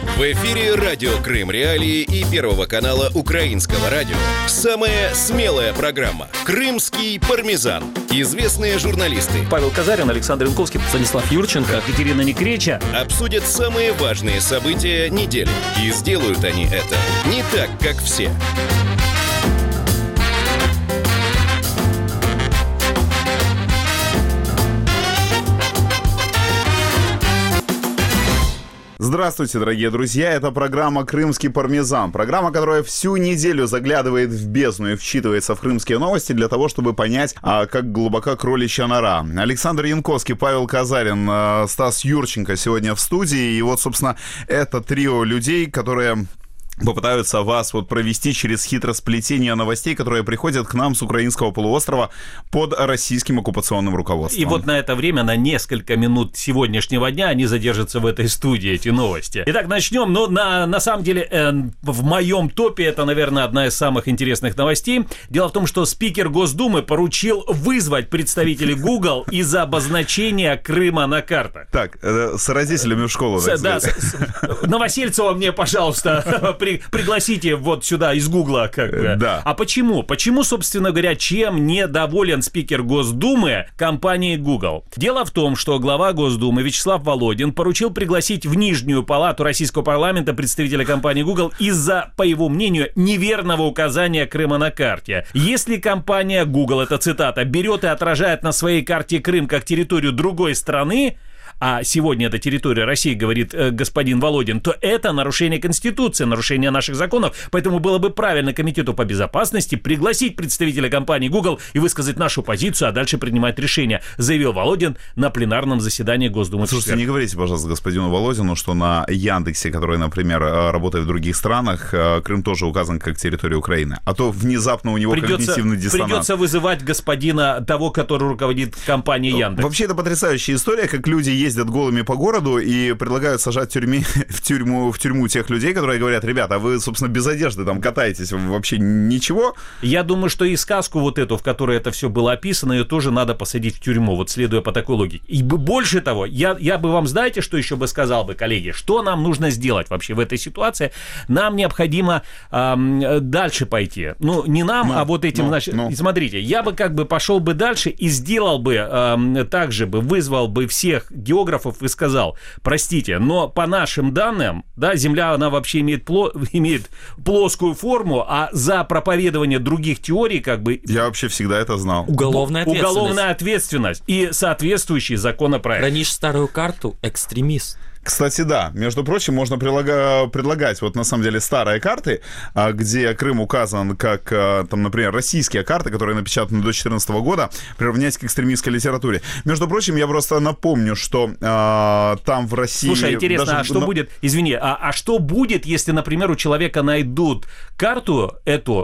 В эфире радио Крым Реалии и Первого канала Украинского радио. Самая смелая программа «Крымский пармезан». Известные журналисты Павел Казарин, Александр Янковский, Станислав Юрченко, Катерина Некреча обсудят самые важные события недели. И сделают они это не так, как все. Здравствуйте, дорогие друзья, это программа «Крымский пармезан». Программа, которая всю неделю заглядывает в бездну и вчитывается в крымские новости для того, чтобы понять, как глубока кроличья нора. Александр Янковский, Павел Казарин, Стас Юрченко сегодня в студии. И вот, собственно, это трио людей, которые попытаются вас провести через хитросплетение новостей, которые приходят к нам с украинского полуострова под российским оккупационным руководством. И вот на это время, на несколько минут сегодняшнего дня они задержатся в этой студии, эти новости. Итак, начнем. Но на самом деле в моем топе это, наверное, одна из самых интересных новостей. Дело в том, что спикер Госдумы поручил вызвать представителей Google из-за обозначения Крыма на картах. Так, с родителями в школу. Да, Новосельцева мне, пожалуйста, пригласите вот сюда из Гугла. Да. А почему? Почему, собственно говоря, чем недоволен спикер Госдумы компанией Google? Дело в том, что глава Госдумы Вячеслав Володин поручил пригласить в Нижнюю палату российского парламента представителя компании Google из-за, по его мнению, неверного указания Крыма на карте. Если компания Google, это цитата, берет и отражает на своей карте Крым как территорию другой страны, а сегодня это территория России, говорит господин Володин, то это нарушение Конституции, нарушение наших законов. Поэтому было бы правильно Комитету по безопасности пригласить представителя компании Google и высказать нашу позицию, а дальше принимать решение, заявил Володин на пленарном заседании Госдумы. Слушайте, не говорите, пожалуйста, господину Володину, что на Яндексе, который, например, работает в других странах, Крым тоже указан как территория Украины. А то внезапно у него когнитивный диссонанс. Придется вызывать господина того, который руководит компанией Яндекс. Вообще, это потрясающая история, как люди ездят голыми по городу и предлагают сажать в тюрьму тех людей, которые говорят: ребята, а вы, собственно, без одежды там катаетесь, вообще ничего. Я думаю, что и сказку вот эту, в которой это все было описано, ее тоже надо посадить в тюрьму, вот следуя по такой логике. И больше того, я бы вам, знаете, что еще бы сказал бы, коллеги, что нам нужно сделать вообще в этой ситуации? Нам необходимо дальше пойти. Ну, не нам, а вот этим, смотрите, я бы пошел бы дальше и сделал бы, также бы вызвал бы всех географов и сказал: простите, но по нашим данным, да, Земля, она вообще имеет плоскую форму, а за проповедование других теорий Я вообще всегда это знал. Уголовная ответственность и соответствующий законопроект. Хранишь старую карту — экстремист. Кстати, да, между прочим, можно предлагать вот на самом деле старые карты, где Крым указан как, там, например, российские карты, которые напечатаны до 2014 года, приравнять к экстремистской литературе. Между прочим, я просто напомню, что там в России... Слушай, интересно, а что будет, извини, а что будет, если, например, у человека найдут карту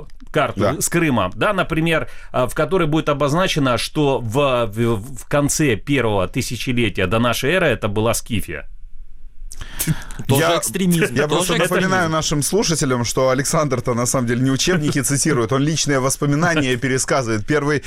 с Крымом, да, например, в которой будет обозначено, что в конце первого тысячелетия до нашей эры это была Скифия? Тоже экстремизм. Я просто напоминаю нашим слушателям, что Александр-то на самом деле не учебники цитирует, он личные воспоминания пересказывает. Первый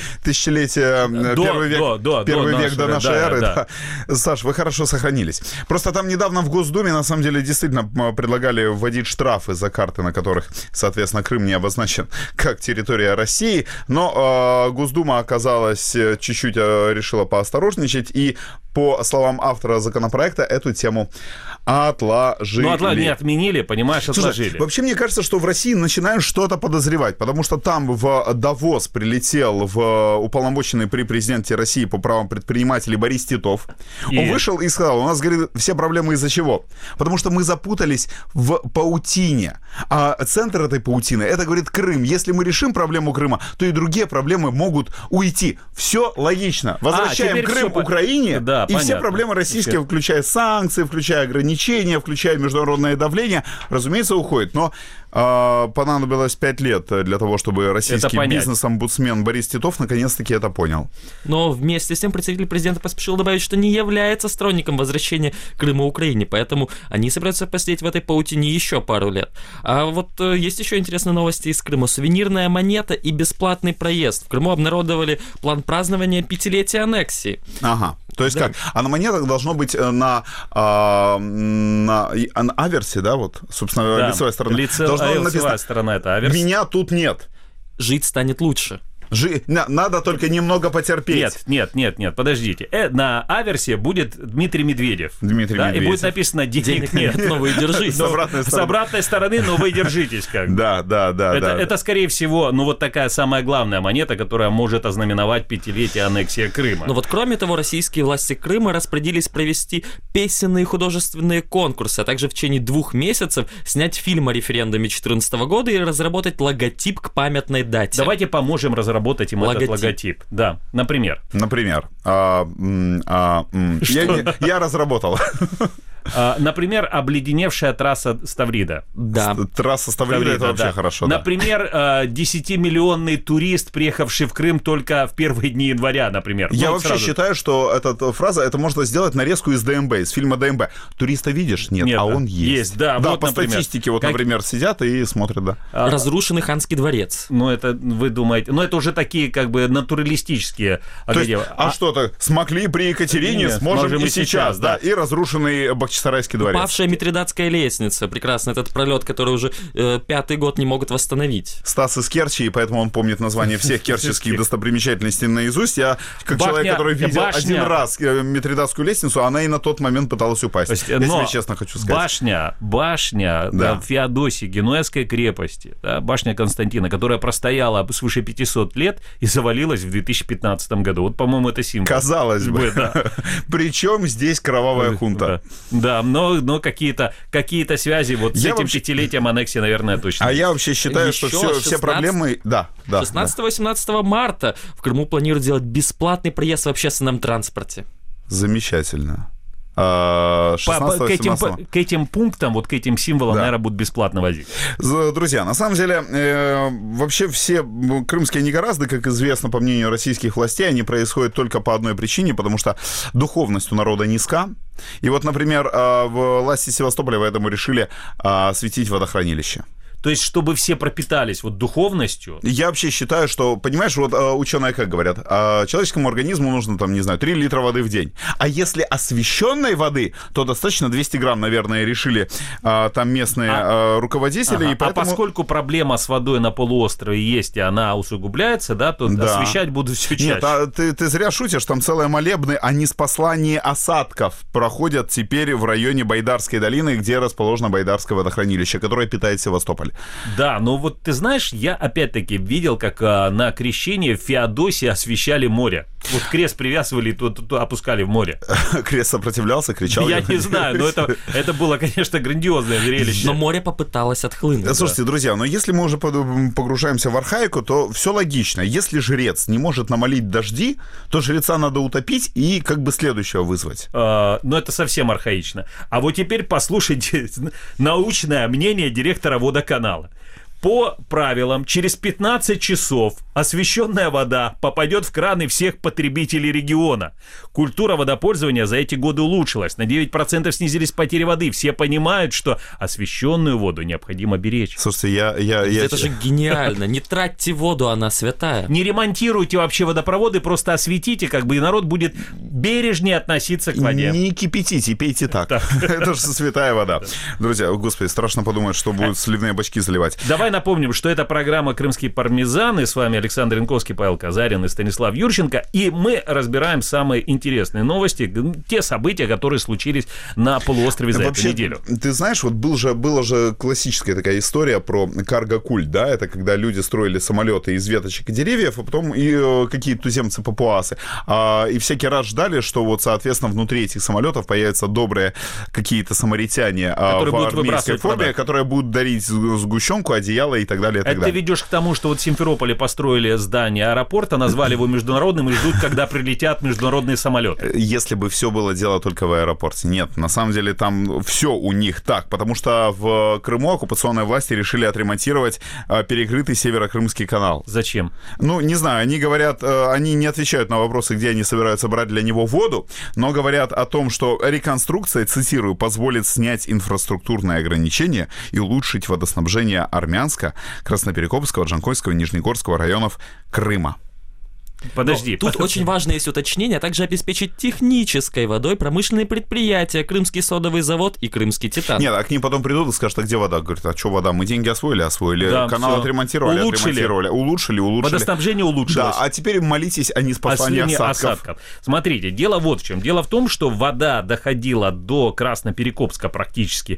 век до нашей эры. Да. Саш, вы хорошо сохранились. Просто там недавно в Госдуме на самом деле действительно предлагали вводить штрафы за карты, на которых, соответственно, Крым не обозначен как территория России. Но Госдума оказалась чуть-чуть решила поосторожничать и, по словам автора законопроекта, эту тему отложили. Не отменили, понимаешь, отложили. Слушай, вообще, мне кажется, что в России начинают что-то подозревать, потому что там в Давос прилетел уполномоченный при президенте России по правам предпринимателей Борис Титов. Он вышел и сказал: у нас, говорит, все проблемы из-за чего? Потому что мы запутались в паутине. А центр этой паутины — это, говорит, Крым. Если мы решим проблему Крыма, то и другие проблемы могут уйти. Все логично. Возвращаем Крым Украине, да, и понятно. Все проблемы российские, включая санкции, включая ограничения, включая международное давление, разумеется, уходит. Но понадобилось 5 лет для того, чтобы российский бизнес-омбудсмен Борис Титов наконец-таки это понял. Но вместе с тем представитель президента поспешил добавить, что не является сторонником возвращения Крыма Украине, поэтому они собираются посидеть в этой паутине еще пару лет. А вот есть еще интересные новости из Крыма. Сувенирная монета и бесплатный проезд. В Крыму обнародовали план празднования 5-летия аннексии. Ага. То есть как? А на монетах должно быть на аверсе, да, вот, собственно, лицевая сторона. Лицевая сторона — это аверс. Меня тут нет. Жить станет лучше. Надо только немного потерпеть. Нет, подождите. На аверсе будет Дмитрий Медведев. И будет написано «денег нет, но вы держитесь». С обратной стороны, но вы держитесь. Да. Это, скорее всего, вот такая самая главная монета, которая может ознаменовать 5-летие аннексии Крыма. Но вот кроме того, российские власти Крыма распорядились провести песенные и художественные конкурсы, а также в течение 2 месяцев снять фильм о референдуме 2014 года и разработать логотип к памятной дате. Давайте поможем разработать им этот логотип. Да, например. Я разработал. Например, обледеневшая трасса Ставрида. Да. Трасса Ставрида — это вообще хорошо. Например, 10-миллионный турист, приехавший в Крым только в первые дни января, например. Я вообще считаю, что эта фраза, это можно сделать нарезку из ДМБ, из фильма ДМБ. Туриста видишь? Нет, а он есть. Есть, да. Да, вот, по статистике, например, сидят и смотрят, да. Разрушенный ханский дворец. Это, вы думаете, это уже такие, как бы, натуралистические. Что-то смогли при Екатерине, сможем и сейчас, да. И разрушенный Бахчисарайский дворец. Павшая Митридатская лестница. Прекрасно. Этот пролет, который уже 5-й год не могут восстановить. Стас из Керчи, и поэтому он помнит название всех керченских достопримечательностей наизусть. Я, как человек, который видел один раз Митридатскую лестницу, она и на тот момент пыталась упасть. Я тебе честно хочу сказать. Башня Феодосии, Генуэзской крепости, башня Константина, которая простояла свыше 500 лет и завалилась в 2015 году. Вот, по-моему, это символ. Казалось бы. Причем здесь кровавая хунта. Да, но какие-то связи вот с этим 5-летием аннексии, наверное, точно. Я вообще считаю, что все проблемы... 16-18 марта в Крыму планируют сделать бесплатный проезд в общественном транспорте. Замечательно. К этим пунктам, к этим символам, наверное, будут бесплатно возить. Друзья, на самом деле, вообще все крымские негоразды, как известно, по мнению российских властей, они происходят только по одной причине, потому что духовность у народа низка. И вот, например, власти Севастополя поэтому решили осветить водохранилище. То есть, чтобы все пропитались духовностью. Я вообще считаю, что, понимаешь, ученые как говорят, человеческому организму нужно, 3 литра воды в день. А если освященной воды, то достаточно 200 грамм, наверное, решили там местные руководители. И поэтому... А поскольку проблема с водой на полуострове есть, и она усугубляется, то освещать будут все чаще. Нет, ты зря шутишь, там целые молебны о неспослании осадков проходят теперь в районе Байдарской долины, где расположено Байдарское водохранилище, которое питает Севастополь. Да, но вот ты знаешь, я опять-таки видел, как на крещение в Феодосии освещали море. Вот крест привязывали и опускали в море. Крест сопротивлялся, кричал? Я не знаю, но это было, конечно, грандиозное зрелище. Но море попыталось отхлынуть. Слушайте, друзья, но если мы уже погружаемся в архаику, то все логично. Если жрец не может намолить дожди, то жреца надо утопить и как бы следующего вызвать. Но это совсем архаично. А вот теперь послушайте научное мнение директора водоканала. По правилам, через 15 часов освещенная вода попадет в краны всех потребителей региона. Культура водопользования за эти годы улучшилась. На 9% снизились потери воды. Все понимают, что освещенную воду необходимо беречь. Слушайте, Это же гениально. Не тратьте воду, она святая. Не ремонтируйте вообще водопроводы, просто осветите, и народ будет бережнее относиться к воде. Не кипятите, пейте так. Это же святая вода. Друзья, господи, страшно подумать, что будут сливные бачки заливать. Давай напомним, что это программа «Крымский пармезан», и с вами Александр Янковский, Павел Казарин и Станислав Юрченко, и мы разбираем самые интересные новости, те события, которые случились на полуострове за эту неделю. Ты знаешь, была же классическая такая история про карго-культ, да, это когда люди строили самолеты из веточек и деревьев, а потом и какие-то туземцы-папуасы, и всякий раз ждали, что соответственно, внутри этих самолетов появятся добрые какие-то самаритяне в армейской форме, которые будут дарить сгущенку, одеяло и так далее, и так далее. Ты ведешь к тому, что в Симферополе построили здание аэропорта, назвали его международным и ждут, когда прилетят международные самолеты. Если бы все было дело только в аэропорте. Нет, на самом деле там все у них так, потому что в Крыму оккупационные власти решили отремонтировать перекрытый Северокрымский канал. Зачем? Не знаю, они говорят, они не отвечают на вопросы, где они собираются брать для него воду, но говорят о том, что реконструкция, цитирую, позволит снять инфраструктурные ограничения и улучшить водоснабжение Армянска, Красноперекопского, Джанкойского, Нижнегорского районов Крыма. Подожди. Тут очень важно есть уточнение, а также обеспечить технической водой промышленные предприятия, Крымский содовый завод и Крымский титан. Нет, а к ним потом придут и скажут, а где вода? Говорят, а что вода? Мы деньги освоили, Да, канал всё. отремонтировали. Улучшили. Водоснабжение улучшилось. Да, а теперь молитесь о неспасании осадков. Смотрите, дело вот в чем. Дело в том, что вода доходила до Красноперекопска практически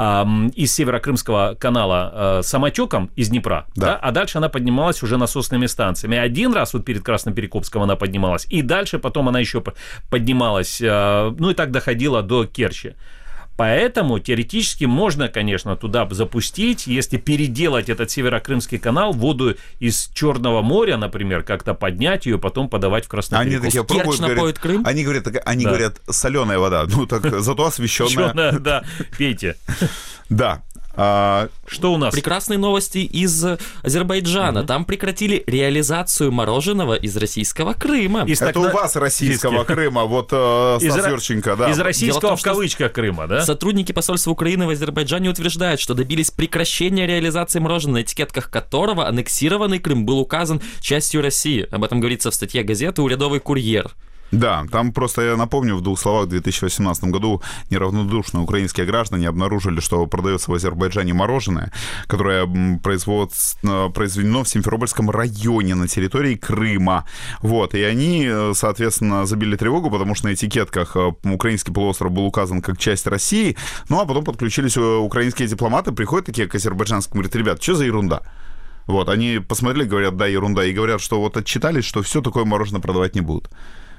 из Северокрымского канала самотеком из Днепра, да, а дальше она поднималась уже насосными станциями. Один раз вот перед Красноперекопском она поднималась, и дальше потом она еще поднималась, ну и так доходила до Керчи. Поэтому теоретически можно, конечно, туда запустить, если переделать этот Северокрымский канал, воду из Черного моря, например, как-то поднять ее, потом подавать в Красноперекопск. Они такие пробуют, напоит Крым? Они говорят, соленая вода, ну так зато освещенная. Да, пейте. Да. Что у нас? Прекрасные новости из Азербайджана. Там прекратили реализацию мороженого из российского Крыма. Это у вас российского Крыма, вот Стас Юрченко, да. Из российского в кавычках Крыма, да? Сотрудники посольства Украины в Азербайджане утверждают, что добились прекращения реализации мороженого, на этикетках которого аннексированный Крым был указан частью России. Об этом говорится в статье газеты «Урядовый курьер». Да, там просто, я напомню, в двух словах, в 2018 году неравнодушные украинские граждане обнаружили, что продается в Азербайджане мороженое, которое произведено в Симферопольском районе на территории Крыма. Вот, и они, соответственно, забили тревогу, потому что на этикетках украинский полуостров был указан как часть России, ну а потом подключились украинские дипломаты, приходят такие к азербайджанским, говорят, ребят, что за ерунда? Вот, они посмотрели, говорят, да, ерунда, и говорят, что вот отчитались, что все такое мороженое продавать не будут.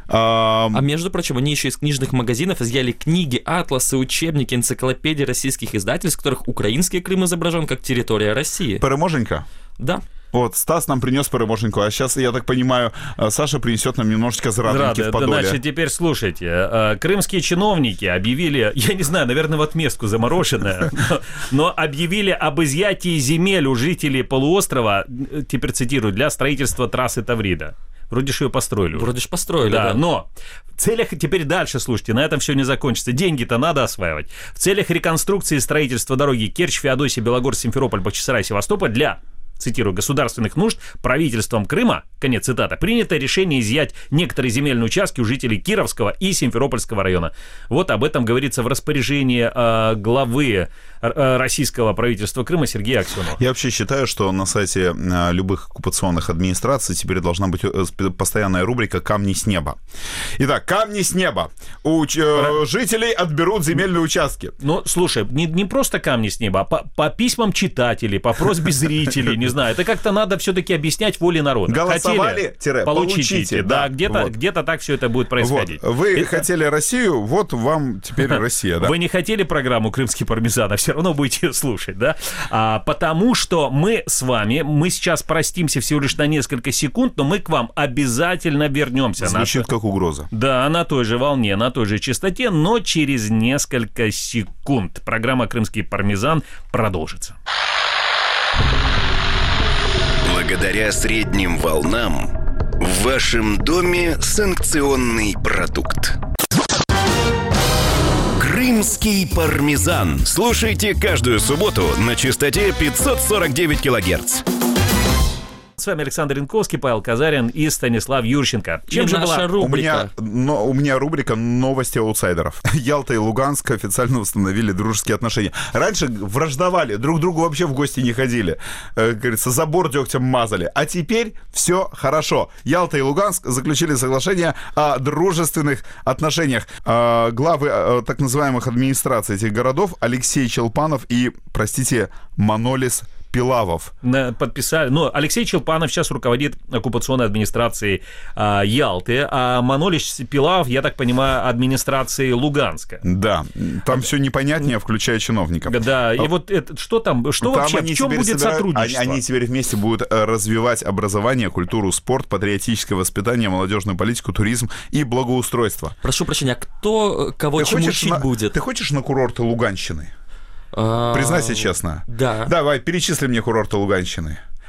А между прочим, они еще из книжных магазинов изъяли книги, атласы, учебники, энциклопедии российских издательств, в которых украинский Крым изображен как территория России. Переможенька? Да. Вот, Стас нам принес переможеньку, а сейчас, я так понимаю, Саша принесет нам немножечко зрадоньки в Подоле. Значит, теперь слушайте, крымские чиновники объявили, я не знаю, наверное, в отместку за мороженое, но объявили об изъятии земель у жителей полуострова, теперь цитирую, для строительства трассы Таврида. Вроде же ее построили. Вроде же построили, да. да. Но в целях, теперь дальше, слушайте, на этом все не закончится. Деньги-то надо осваивать. В целях реконструкции и строительства дороги Керчь, Феодосия, Белогорск, Симферополь, Бахчисарай, Севастополь для, цитирую, государственных нужд правительством Крыма, конец цитаты, принято решение изъять некоторые земельные участки у жителей Кировского и Симферопольского района. Вот об этом говорится в распоряжении главы российского правительства Крыма Сергея Аксенова. Я вообще считаю, что на сайте любых оккупационных администраций теперь должна быть постоянная рубрика «Камни с неба». Итак, камни с неба. У жителей отберут земельные участки. Ну, слушай, не просто камни с неба, а по письмам читателей, по просьбе зрителей, не знаю. Это как-то надо все-таки объяснять воле народа. Голосовали-получите. Да, где-то так все это будет происходить. Вот. Вы хотели Россию, вот вам теперь Россия, да? Вы не хотели программу «Крымский пармезан», а все равно будете ее слушать, да? Потому что мы с вами, мы сейчас простимся всего лишь на несколько секунд, но мы к вам обязательно вернемся. Звучит как угроза. Да, на той же волне, на той же частоте, но через несколько секунд. Программа «Крымский пармезан» продолжится. Благодаря средним волнам в вашем доме санкционный продукт. Крымский пармезан. Слушайте каждую субботу на частоте 549 килогерц. С вами Александр Янковский, Павел Казарин и Станислав Юрченко. Чем же наша рубрика? У меня рубрика «Новости аутсайдеров». Ялта и Луганск официально установили дружеские отношения. Раньше враждовали, друг другу вообще в гости не ходили. Как говорится, забор дегтем мазали. А теперь все хорошо. Ялта и Луганск заключили соглашение о дружественных отношениях. Главы так называемых администраций этих городов Алексей Челпанов и, Манолис Пилавов подписали. Но Алексей Челпанов сейчас руководит оккупационной администрацией Ялты, а Манолис Пилавов, я так понимаю, администрацией Луганска. Да, там все непонятнее, включая чиновников. Да, и вот это, что там, что там вообще, в чем будет сотрудничество? Они теперь вместе будут развивать образование, культуру, спорт, патриотическое воспитание, молодежную политику, туризм и благоустройство. Прошу прощения, а кто кого чему учить будет? Ты хочешь на курорты Луганщины? Признайся честно. Да. Давай, перечисли мне курорты Луганщины.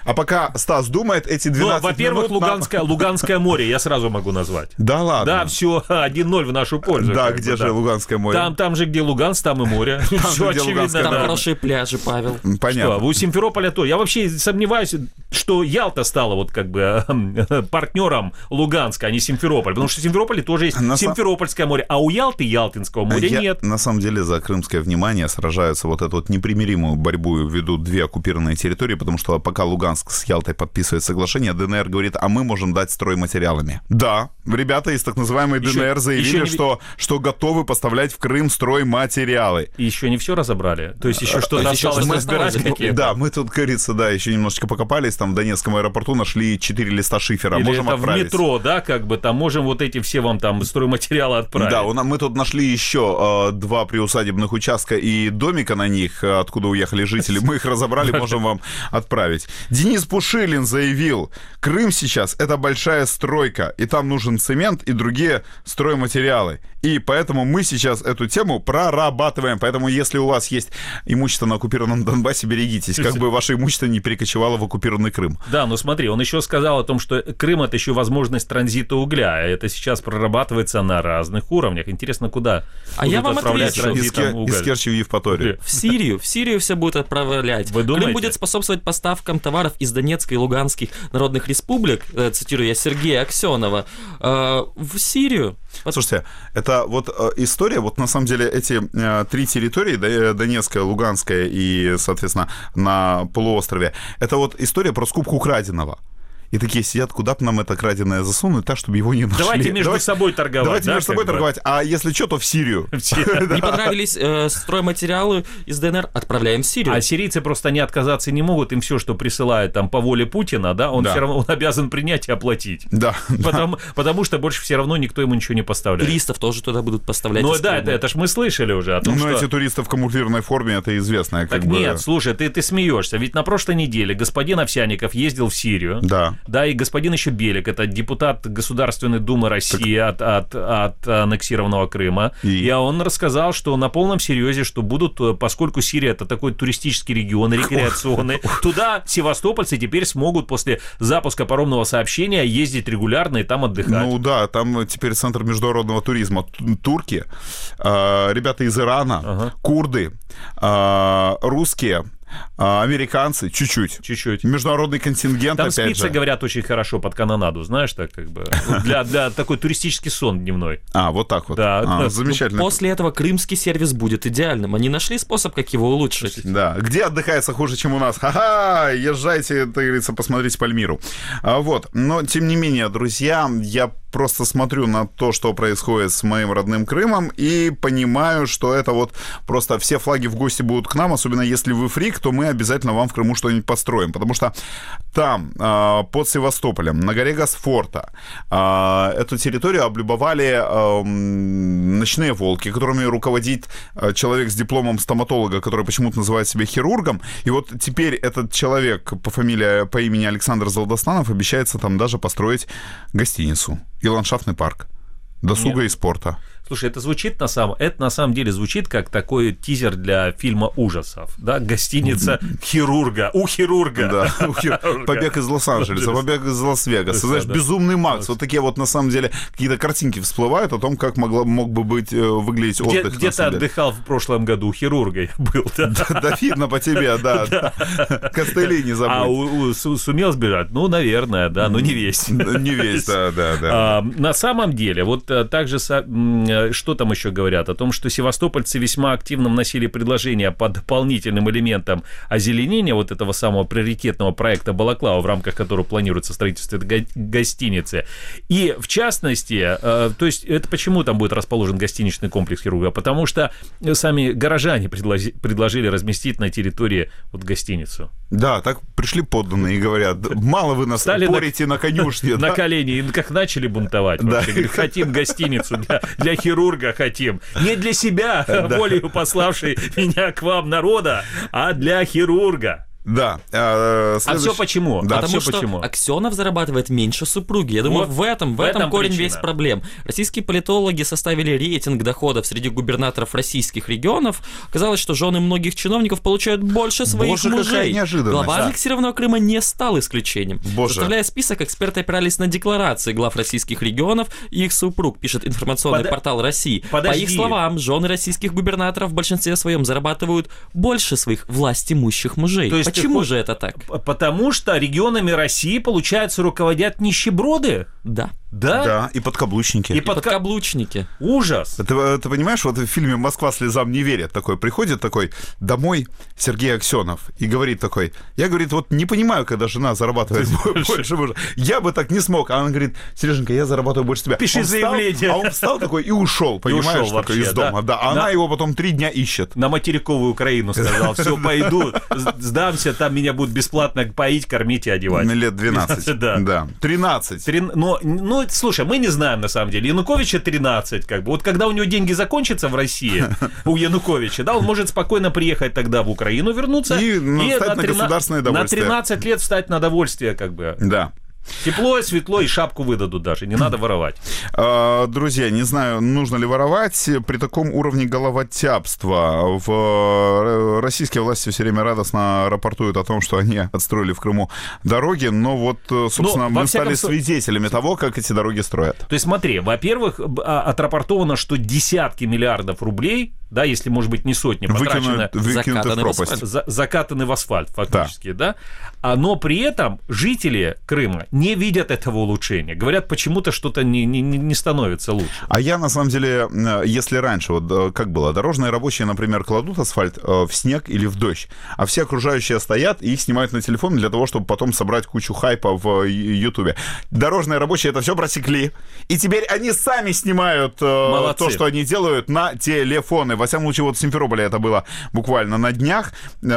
А пока Стас думает, эти 12 во-первых, минут... Луганское море, я сразу могу назвать. Да ладно? Да, все, 1-0 в нашу пользу. Да, где же Луганское море? Там же, где Луганск, там и море. Все очевидно. Там хорошие пляжи, Павел. Понятно. У Симферополя то. Я вообще сомневаюсь, что Ялта стала вот как бы партнером Луганска, а не Симферополь. Потому что в Симферополе тоже есть Симферопольское море, а у Ялты Ялтинского моря нет. На самом деле за крымское внимание сражаются вот эту вот непримиримую борьбу ведут две оккупированные территории, потому что пока Луганск с Ялтой подписывает соглашение, ДНР говорит, а мы можем дать стройматериалами. Да, ребята из так называемой ДНР заявили, что готовы поставлять в Крым стройматериалы. И еще не все разобрали? То есть еще что-то осталось разбирать какие-то? Да, мы тут, говорится, еще немножечко покопались, там в Донецком аэропорту нашли 4 листа шифера. Или можем это отправить. в метро, да, как бы там можем вот эти все вам там стройматериалы отправить. Да, мы тут нашли еще 2 приусадебных участка и домика на них, откуда уехали жители. Мы их разобрали, можем вам отправить. Денис Пушилин заявил, Крым сейчас это большая стройка, и там нужен цемент и другие стройматериалы. И поэтому мы сейчас эту тему прорабатываем. Поэтому если у вас есть имущество на оккупированном Донбассе, берегитесь, как бы ваше имущество не перекочевало в оккупированный Крым. Да, но смотри, он еще сказал о том, что Крым — это еще возможность транзита угля. Это сейчас прорабатывается на разных уровнях. Интересно, куда? А я вам отвечу. Из Керчи в Евпаторию. В Сирию все будет отправлять. Вы думаете? Крым будет способствовать поставкам товаров из Донецкой и Луганских народных республик, цитирую я Сергея Аксенова, в Сирию. Слушайте, это вот история, вот на самом деле эти 3 территории, Донецкая, Луганская и, соответственно, на полуострове, это вот история про скупку краденого. И такие сидят, куда бы нам это краденое засунуть, так, чтобы его не нашли. Давайте между собой торговать. Давайте между собой торговать, а если что, то в Сирию. Не понравились стройматериалы из ДНР, отправляем в Сирию. А сирийцы просто не отказаться не могут, им все, что присылают там по воле Путина, да, он все равно он обязан принять и оплатить. Да. Потому что больше все равно никто ему ничего не поставляет. Туристов тоже туда будут поставлять. Ну да, это ж мы слышали уже о том, что... Ну эти туристы в камуфлированной форме, это известно. Так нет, слушай, ты смеешься, ведь на прошлой неделе господин Овсянников ездил в Сирию. Да. Да, и господин еще Белик, это депутат Государственной Думы России от аннексированного Крыма. И он рассказал, что на полном серьезе, что будут, поскольку Сирия это такой туристический регион, рекреационный, туда севастопольцы теперь смогут после запуска паромного сообщения ездить регулярно и там отдыхать. Ну да, там теперь центр международного туризма. Турки, ребята из Ирана, курды, русские, американцы чуть-чуть. Международный контингент, там опять же. Там спится, говорят, очень хорошо под канонаду, знаешь, так как бы для такой туристический сон дневной. Вот так вот. Да. Замечательно. После этого крымский сервис будет идеальным. Они нашли способ, как его улучшить. Да. Где отдыхается хуже, чем у нас? Ха-ха! Езжайте, так говорится, посмотрите Пальмиру. Вот. Но, тем не менее, друзья, я просто смотрю на то, что происходит с моим родным Крымом, и понимаю, что это вот просто все флаги в гости будут к нам, особенно если вы фрик, то мы обязательно вам в Крыму что-нибудь построим, потому что там, под Севастополем, на горе Госфорта, эту территорию облюбовали ночные волки, которыми руководит человек с дипломом стоматолога, который почему-то называет себя хирургом, и вот теперь этот человек по имени Александр Золдостанов обещается там даже построить гостиницу и ландшафтный парк досуга и спорта. Слушай, это на самом деле звучит как такой тизер для фильма ужасов, да, гостиница хирурга, у хирурга. Да, побег из Лос-Анджелеса, побег из Лас-Вегаса, знаешь, безумный Макс, вот такие вот на самом деле какие-то картинки всплывают о том, как мог бы выглядеть отдых. Где ты отдыхал в прошлом году, у хирурга я был, да? Да, видно по тебе, да. Костыли не забудь. А сумел сбежать? Ну, наверное, да, но не весь. Не весь, да. На самом деле, вот так же... Что там еще говорят? О том, что севастопольцы весьма активно вносили предложения по дополнительным элементам озеленения вот этого самого приоритетного проекта Балаклава, в рамках которого планируется строительство этой гостиницы. И, в частности, то есть это почему там будет расположен гостиничный комплекс хирурга? Потому что сами горожане предложили разместить на территории вот гостиницу. Да, так пришли подданные и говорят, мало вы нас порите на конюшне. На колени, и как начали бунтовать. Хотим гостиницу для хирурга хотим. Не для себя, волею пославшей меня к вам народа, а для хирурга. Да. А все почему? Да. Потому все что почему? Аксенов зарабатывает меньше супруги. Я думаю, Вот в этом корень причина. весь проблем. Российские политологи составили рейтинг доходов среди губернаторов российских регионов. Оказалось, что жены многих чиновников получают больше своих Боже, какая мужей. неожиданность. Глава Да. аннексированного Крыма не стал исключением. Боже. Составляя список, эксперты опирались на декларации глав российских регионов и их супруг, пишет информационный портал России. По Подожди. их словам, жены российских губернаторов в большинстве своем зарабатывают больше своих властимущих мужей. То есть Почему же это так? Потому что регионами России, получается, руководят нищеброды? Да. Да? Да, и подкаблучники. И Подкаблучники. Ужас. Ты понимаешь, вот в фильме «Москва слезам не верит» такой, приходит такой домой Сергей Аксенов и говорит такой, я, говорит, вот не понимаю, когда жена зарабатывает больше мужа. Я бы так не смог. А она говорит, Сереженька, я зарабатываю больше тебя. Пиши Он встал, заявление. А он встал такой и ушел, понимаешь, ушел такой вообще, из дома. Да. А она его потом 3 дня ищет. На материковую Украину сказал, все, пойду, сдамся, там меня будут бесплатно поить, кормить и одевать. Лет 12. Да. 13. Ну, слушай, мы не знаем, на самом деле. Януковича 13, как бы. Вот когда у него деньги закончатся в России, у Януковича, да, он может спокойно приехать тогда в Украину, вернуться И встать на государственное довольствие. На 13 лет встать на довольствие, как бы. Да. Тепло, светло, и шапку выдадут даже, не надо воровать. Друзья, не знаю, нужно ли воровать. При таком уровне головотяпства российские власти все время радостно рапортуют о том, что они отстроили в Крыму дороги, но вот, собственно, мы стали свидетелями того, как эти дороги строят. То есть смотри, во-первых, отрапортовано, что десятки миллиардов рублей, да, если, может быть, не сотни, потрачено... Выкинуты в пропасть. Закатаны в асфальт, фактически, да. Но при этом жители Крыма не видят этого улучшения. Говорят, почему-то что-то не становится лучше. А я, на самом деле, если раньше, вот как было, дорожные рабочие, например, кладут асфальт в снег или в дождь, а все окружающие стоят и их снимают на телефон для того, чтобы потом собрать кучу хайпа в Ютубе. Дорожные рабочие это все просекли, и теперь они сами снимают то, что они делают, на телефоны. Во всяком случае, вот в Симферополе это было буквально на днях.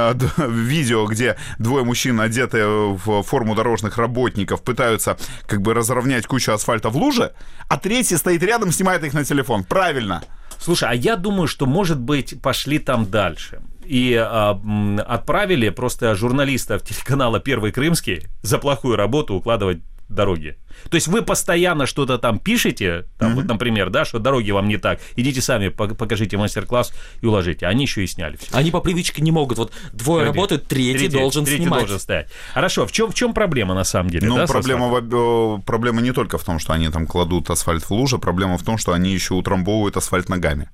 Видео, где двое мужчин, одетые в форму дорожных работников, пытаются как бы разровнять кучу асфальта в луже, а третий стоит рядом, снимает их на телефон. Правильно. Слушай, а я думаю, что, может быть, пошли там дальше. И отправили просто журналистов телеканала «Первый Крымский» за плохую работу укладывать дороги. То есть вы постоянно что-то там пишете, там, вот, например, да, что дороги вам не так, идите сами, покажите мастер-класс и уложите. Они еще и сняли все. Они по привычке не могут. Вот двое работают, третий должен снимать. Должен стоять. Хорошо, в чем проблема на самом деле? Ну, да, проблема не только в том, что они там кладут асфальт в лужи, проблема в том, что они еще утрамбовывают асфальт ногами.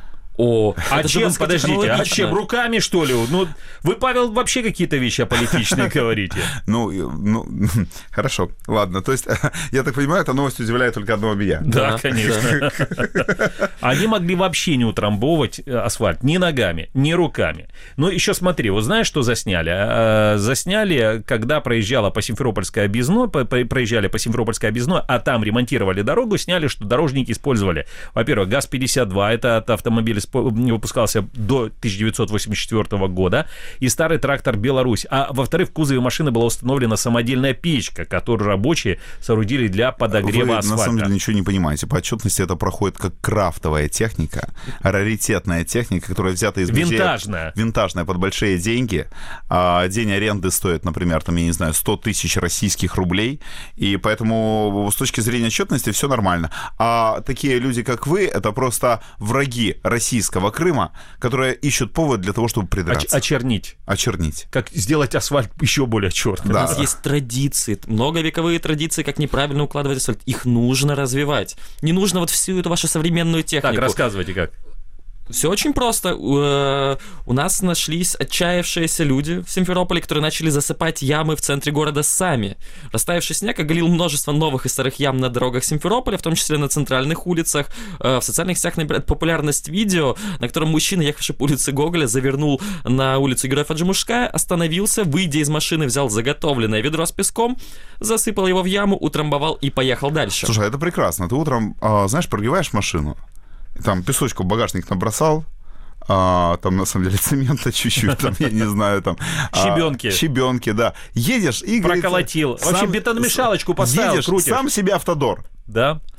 А чем, подождите, а чем, руками, что ли? Ну, вы, Павел, вообще какие-то вещи аполитичные говорите. Ну, хорошо, ладно. То есть, я так понимаю, эта новость удивляет только одного меня. Да, конечно. Они могли вообще не утрамбовывать асфальт ни ногами, ни руками. Но еще смотри, вот знаешь, что засняли? Засняли, когда проезжали по Симферопольской объездной, а там ремонтировали дорогу, сняли, что дорожники использовали, во-первых, ГАЗ-52, это автомобиль выпускался до 1984 года, и старый трактор «Беларусь». А во-вторых, в кузове машины была установлена самодельная печка, которую рабочие соорудили для подогрева асфальта. Вы, на самом деле, ничего не понимаете. По отчетности это проходит как крафтовая техника, раритетная техника, которая взята из музея. Винтажная, под большие деньги. День аренды стоит, например, там, я не знаю, 100 тысяч российских рублей, и поэтому с точки зрения отчетности все нормально. А такие люди, как вы, это просто враги российского Крыма, которые ищут повод для того, чтобы придраться. Очернить. Как сделать асфальт еще более черным. Да. У нас есть традиции, многовековые традиции, как неправильно укладывать асфальт. Их нужно развивать. Не нужно вот всю эту вашу современную технику. Так, рассказывайте как. Все очень просто. У нас нашлись отчаявшиеся люди в Симферополе, которые начали засыпать ямы в центре города сами. Растаявший снег оголил множество новых и старых ям на дорогах Симферополя, в том числе на центральных улицах. В социальных сетях набирает популярность видео, на котором мужчина, ехавший по улице Гоголя, завернул на улицу Героев Аджимушкая, остановился, выйдя из машины, взял заготовленное ведро с песком, засыпал его в яму, утрамбовал и поехал дальше. Слушай, это прекрасно. Ты утром, знаешь, прогреваешь машину, там песочку в багажник набросал, там на самом деле цемента чуть-чуть, там, я не знаю, там... Щебенки, да. Едешь и... Проколотил. Вообще бетономешалочку поставил, едешь, крутишь. сам себе автодор. Да.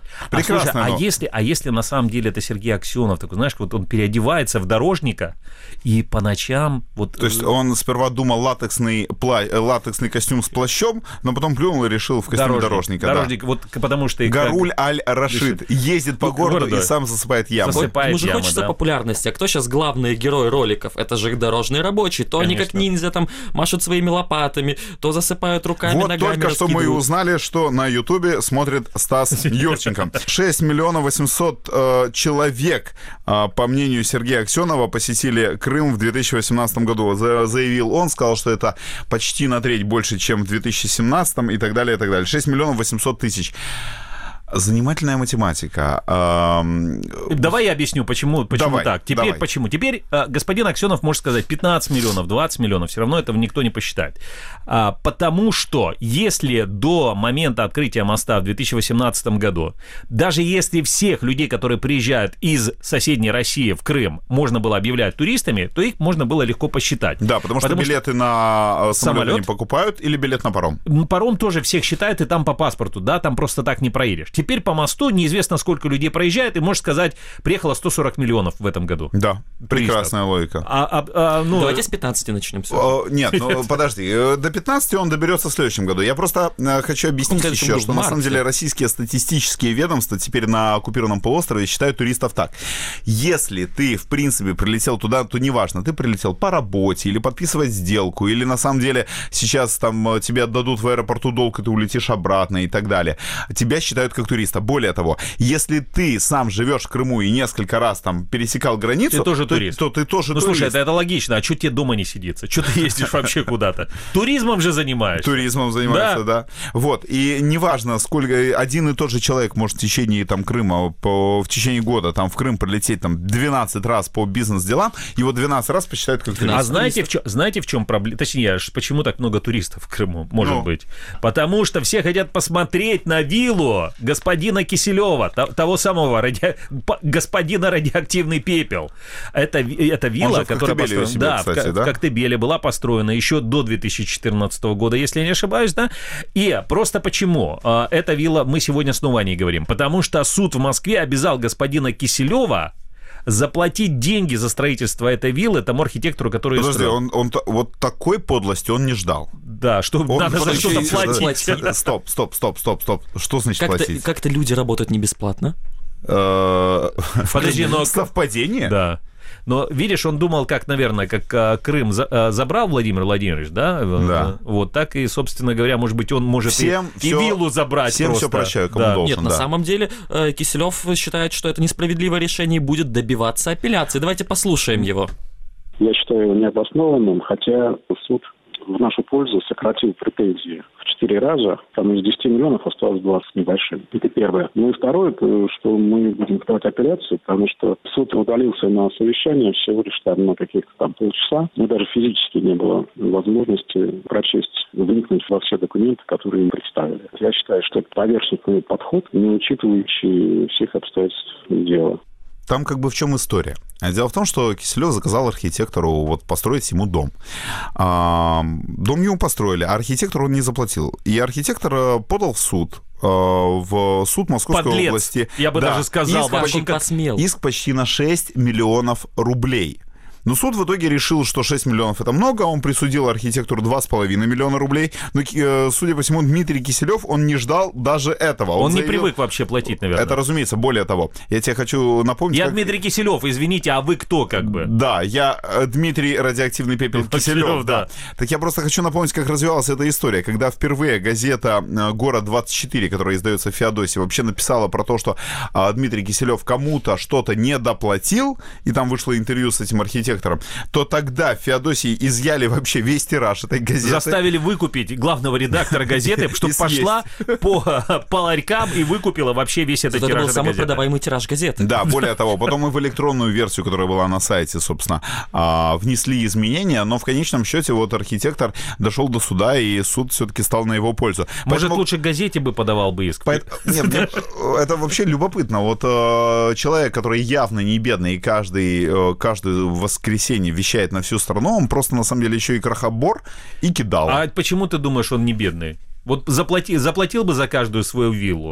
Прекрасно. А если на самом деле это Сергей Аксенов, такой, знаешь, вот он переодевается в дорожника и по ночам... Вот... То есть он сперва думал латексный костюм с плащом, но потом плюнул и решил в костюме дорожника. Дорожник, вот потому что... Гаруль Аль-Рашид ездит по городу и сам засыпает яму. Ему же хочется популярности. А кто сейчас главный герой роликов? Это же дорожные рабочие. То они как ниндзя там машут своими лопатами, то засыпают руками, ногами. Вот только что мы и узнали, что на Ютубе смотрит Стас Юрченко. 6 миллионов 800 человек, по мнению Сергея Аксенова, посетили Крым в 2018 году. Заявил он, сказал, что это почти на треть больше, чем в 2017 и так далее, и так далее. 6 миллионов 800 тысяч. Занимательная математика. Давай я объясню, почему так. Теперь почему? Теперь господин Аксенов может сказать 15 миллионов, 20 миллионов, все равно этого никто не посчитает. Потому что если до момента открытия моста в 2018 году, даже если всех людей, которые приезжают из соседней России в Крым, можно было объявлять туристами, то их можно было легко посчитать. Да, потому что билеты на самолет не покупают или билет на паром? Паром тоже всех считают, и там по паспорту, да, там просто так не проедешь. Теперь по мосту неизвестно, сколько людей проезжает, и можешь сказать, приехало 140 миллионов в этом году. Да, прекрасная логика. Давайте с 15 начнем. Нет, подожди, до 15 он доберется в следующем году. Я просто хочу объяснить еще, что на самом деле российские статистические ведомства теперь на оккупированном полуострове считают туристов так. Если ты, в принципе, прилетел туда, то неважно, ты прилетел по работе или подписывать сделку, или на самом деле сейчас там тебе отдадут в аэропорту долг, и ты улетишь обратно и так далее. Тебя считают как туриста. Более того, если ты сам живешь в Крыму и несколько раз там пересекал границу, ты тоже турист. То ты тоже турист. Слушай, это логично. А что тебе дома не сидится? Что ты ездишь вообще куда-то? Туризмом же занимаешься. Туризмом занимается, да. Вот. И неважно, сколько один и тот же человек может в течение там Крыма, в течение года там в Крым прилететь там 12 раз по бизнес-делам, его 12 раз посчитают как турист. А знаете, в чем проблема? Точнее, почему так много туристов в Крыму, может быть? Потому что все хотят посмотреть на виллу господина Киселева, того самого господина радиоактивный пепел. Это вилла, которая построена в Коктебеле, была построена еще до 2014 года, если я не ошибаюсь, да? И просто почему? Эта вилла, мы сегодня снова о ней говорим, потому что суд в Москве обязал господина Киселева заплатить деньги за строительство этой виллы тому архитектору, который Подожди, он вот такой подлости он не ждал. Да, что надо за что-то платить. Стоп. Что значит платить? Как-то люди работают не бесплатно. Подожди, но... Совпадение? Да. Но, видишь, он думал, наверное, как Крым забрал Владимир Владимирович, да? Да. Вот так и, собственно говоря, может быть, он может и виллу забрать. Всем просто. Все прощаю, кому должен. Нет, на самом деле Киселев считает, что это несправедливое решение и будет добиваться апелляции. Давайте послушаем его. Я считаю его необоснованным, хотя суд в нашу пользу сократил претензии в 4 раза. Там из 10 миллионов осталось 20 с небольшим. Это первое. Ну и второе, что мы будем подавать апелляцию, потому что суд удалился на совещание всего лишь там на каких-то там полчаса. И даже физически не было возможности прочесть, вникнуть во все документы, которые им представили. Я считаю, что это поверхностный подход, не учитывающий всех обстоятельств дела. Там как бы в чем история? Дело в том, что Киселев заказал архитектору построить ему дом. Дом ему построили, а архитектору он не заплатил. И архитектор подал в суд Московской области. Я бы даже сказал. Иск почти на 6 миллионов рублей. Но суд в итоге решил, что 6 миллионов это много, он присудил архитектору 2,5 миллиона рублей. Но, судя по всему, Дмитрий Киселев, он не ждал даже этого. Он не привык вообще платить, наверное. Это, разумеется, более того. Я тебе хочу напомнить... Я Дмитрий Киселев, извините, а вы кто как бы? Да, я Дмитрий радиоактивный пепел Киселев, да. Так я просто хочу напомнить, как развивалась эта история. Когда впервые газета «Город-24», которая издается в Феодосии, вообще написала про то, что Дмитрий Киселев кому-то что-то не доплатил, и там вышло интервью с этим архитектором, то тогда в Феодосии изъяли вообще весь тираж этой газеты. Заставили выкупить главного редактора газеты, чтобы пошла по ларькам и выкупила вообще весь этот тираж. Это был самый продаваемый тираж газеты. Да, более того, потом и в электронную версию, которая была на сайте, собственно, внесли изменения, но в конечном счете архитектор дошел до суда, и суд все-таки стал на его пользу. Может, лучше газете бы подавал бы иск? Нет, это вообще любопытно. Человек, который явно не бедный, и каждый воскресенье вещает на всю страну, он просто, на самом деле, еще и крохобор, и кидал. А почему ты думаешь, он не бедный? Вот заплатил бы за каждую свою виллу.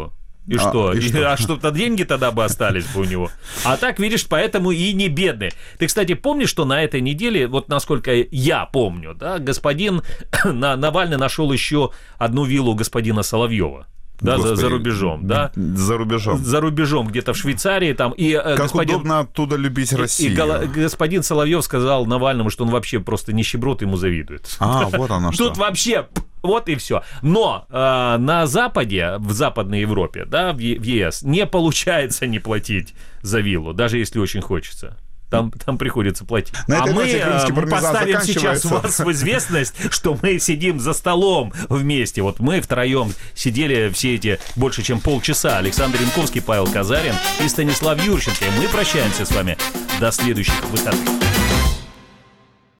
И что? А что-то деньги тогда бы остались бы у него. А так, видишь, поэтому и не бедный. Ты, кстати, помнишь, что на этой неделе, вот насколько я помню, да, господин Навальный нашел еще одну виллу господина Соловьева. Да, за рубежом, да? За рубежом. За рубежом, где-то в Швейцарии там. И как удобно оттуда любить Россию. И господин Соловьев сказал Навальному, что он вообще просто нищеброд, ему завидует. Вот оно что. Тут вообще... Вот и все. Но на Западе, в Западной Европе, да, в ЕС, не получается не платить за виллу, даже если очень хочется. Там приходится платить. А мы поставим сейчас вас в известность, что мы сидим за столом вместе. Вот мы втроем сидели все эти больше чем полчаса. Александр Янковский, Павел Казарин и Станислав Юрченко. И мы прощаемся с вами до следующих выходных.